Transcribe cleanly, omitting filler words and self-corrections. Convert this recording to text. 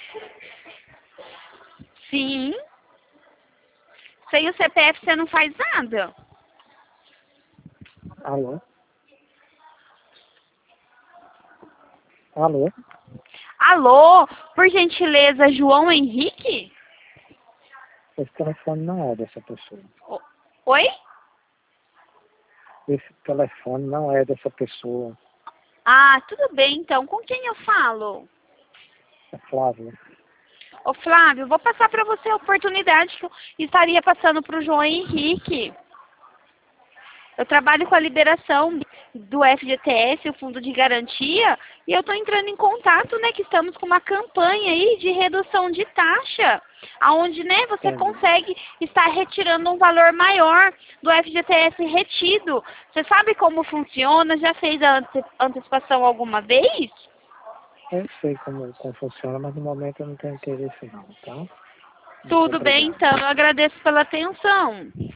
Sim. Sem o CPF você não faz nada. Alô? Alô? Alô, por gentileza, João Henrique? Esse telefone não é dessa pessoa. Oi? Esse telefone não é dessa pessoa. Ah, tudo bem então. Com quem eu falo? É Flávia. Ô Flávio, vou passar para você a oportunidade que eu estaria passando para o João Henrique. Eu trabalho com a liberação do FGTS, o Fundo de Garantia, e eu estou entrando em contato, né, que estamos com uma campanha aí de redução de taxa, aonde, né, você Entendi. consegue estar retirando um valor maior do FGTS retido. Você sabe como funciona? Já fez a antecipação alguma vez? Eu sei como funciona, mas no momento eu não tenho interesse não, tá? Muito Tudo bem, obrigado. então. Eu agradeço pela atenção.